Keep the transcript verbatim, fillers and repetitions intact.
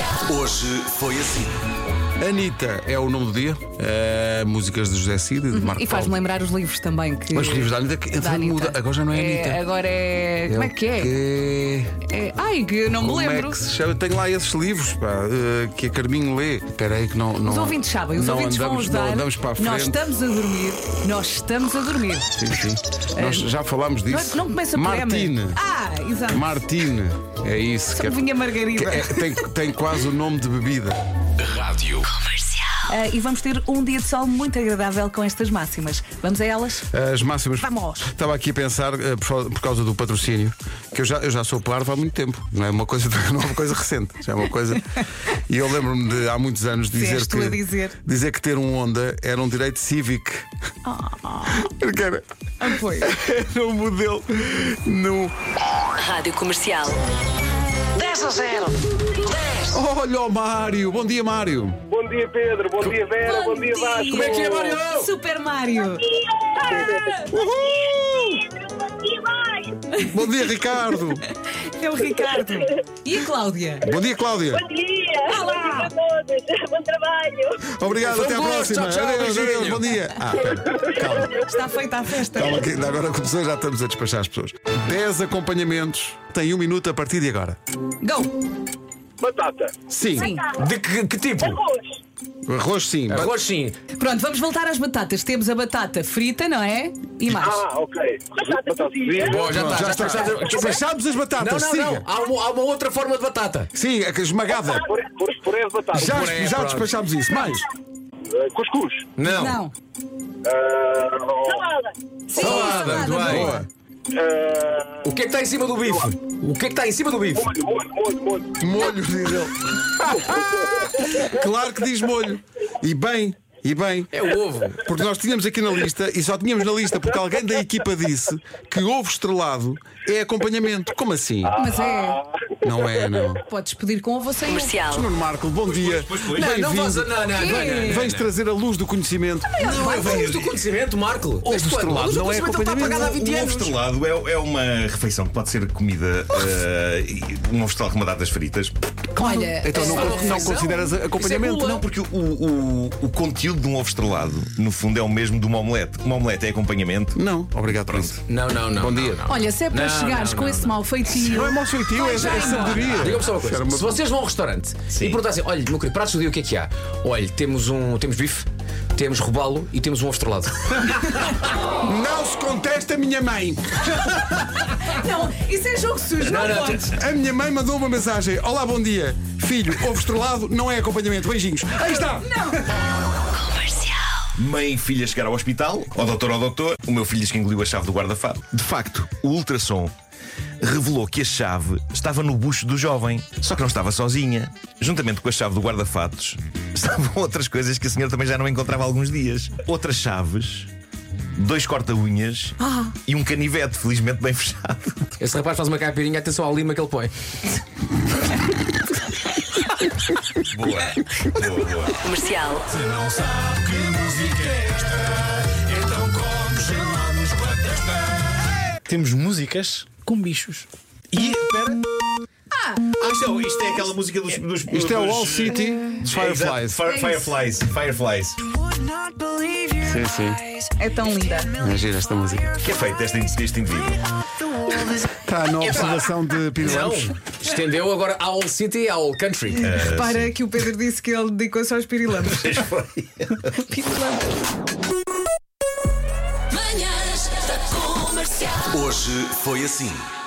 Hoje foi assim. Anitta é o nome do dia. Uh, músicas de José Cid e de Marco E faz-me lembrar os livros também. Que... Mas os livros da Anitta, que, da Anitta. muda. Agora já não é, é Anitta. Agora é. Como é que é? Que... é... Ai, que eu não Como me lembro. é que se chama? Tenho lá esses livros, pá, uh, que a Carminho lê. Espera aí que não, não. Os ouvintes sabem, os não ouvintes vão andamos, ajudar. Não andamos para a frente. Nós estamos a dormir. Nós estamos a dormir. Sim, sim. Nós já falámos disso. Não, não começa por Martine. M. Ah, exato. Martine. É isso. Só que é- vinha Margarida. que é- tem, tem quase o nome de bebida. Rádio. Ah, e vamos ter um dia de sol muito agradável com estas máximas. Vamos a elas? As máximas. Vamos. Estava aqui a pensar, eh, por, por causa do patrocínio, que eu já, eu já sou parvo há muito tempo. Não é uma coisa, não é uma coisa recente. Já é uma coisa. E eu lembro-me de há muitos anos Se dizer és tu que, a dizer. dizer que ter um Honda era um direito cívico. Porque era, Apoio. era um modelo no. Rádio Comercial. dez a zero. dez. Olha o Mário! Bom dia, Mário! Bom dia, Pedro. Bom dia, Vera. Bom, dia, Vasco. Como é que é, Mário? Super Mário. Bom dia, Ricardo! É o Ricardo. E a Cláudia? Bom dia, Cláudia! Bom dia! Olá! A todos! Bom trabalho! Obrigado, até à gosto, próxima! tchau, tchau, adeus, beijinho. adeus, bom dia! Ah, pera, calma. Está feita a festa. Calma que ainda agora começou, já estamos a despachar as pessoas. dez acompanhamentos. Tem um minuto a partir de agora. Go! Batata. Sim. Sim. De que, que tipo? Arroz! Arroz, sim. Arroz sim. Pronto, vamos voltar às batatas. Temos a batata frita, não é? E mais. Ah, ok. Batata cozida! Bom, já Pronto, está, já já está. está. Despachámos as Não, batatas, não, siga. não. Há uma, há uma outra forma de batata. Sim, a esmagada. Puré, puré, puré de batata. Já, puré, já pronto. despachámos isso. Mais. Uh, cuscuz. Não. Não. Uh, Salada! Sim, Salada, muito bem. boa. uh, O que é que está em cima do bife? O que é que está em cima do bife? molho, molho, molho, molho. Molho, diz ele. Claro que diz molho. E bem, e bem. É o ovo. Porque nós tínhamos aqui na lista, e só tínhamos na lista porque alguém da equipa disse que ovo estrelado é acompanhamento. Como assim? Mas é. Não é, não. Podes pedir com ovo ou sem ovo. Comercial. Nuno Marco, bom dia. Não, não faz. Bem-vindo. Não, não, não, não. Vens trazer a luz do conhecimento. Não, é luz do conhecimento, Marco. Ovo estrelado A luz do não é conhecimento está acompanhamento. apagada há vinte Um ovo anos. estrelado é, é uma refeição que pode ser comida. eh, e um ovo estrelado com batatas fritas. Olha, Então não, É só uma não refeição. consideras acompanhamento? Isso é Não, Não, porque o, o, o conteúdo de um ovo estrelado, no fundo, é o mesmo de uma omelete. Uma omelete é acompanhamento. não. Obrigado por isso. Não, não, não. Bom dia. não, não. olha, se é para Não, chegares não, com não, esse não. mau feitio. Não é mau feitio, é, é já embora. sabedoria. Diga-me só uma coisa. Era uma- Se vocês vão a um restaurante Sim. e perguntassem, olha, meu querido, pratos do dia, o que é que há? Olha, temos um. Temos bife, temos robalo e temos um ovo estrelado. Não se contesta a minha mãe. Não, isso é jogo sujo, não, Não, não, podes. A minha mãe mandou uma mensagem. Olá, bom dia. Filho, ovo estrelado não é acompanhamento. Beijinhos. Aí está. Mãe e filha chegaram ao hospital, ao doutor, ao doutor. O meu filho diz que engoliu a chave do guarda-fato. De facto, o ultrassom revelou que a chave estava no bucho do jovem. Só que não estava sozinha. Juntamente com a chave do guarda-fatos, estavam outras coisas que a senhora também já não encontrava há alguns dias. Outras chaves, dois corta-unhas e um canivete, felizmente bem fechado. Esse rapaz faz uma caipirinha, atenção ao lima que ele põe. Boa, boa, boa. Comercial. Não sabe que música é esta, então come gelados com a testa. Temos músicas com bichos. E, espera. Ah, isto, é, isto é aquela música dos. dos Isto é o dos- All City dos É, exato. Fireflies. Fire- Fireflies. Fireflies. Sim, sim. É tão linda. Imagina esta música. Que é feito este, este indivíduo? Está na observação de Não, Pirilampos. estendeu agora a All City e a All Country. Repara que o Pedro disse que ele dedicou-se aos pirilampos. Pirilampos. Hoje foi assim.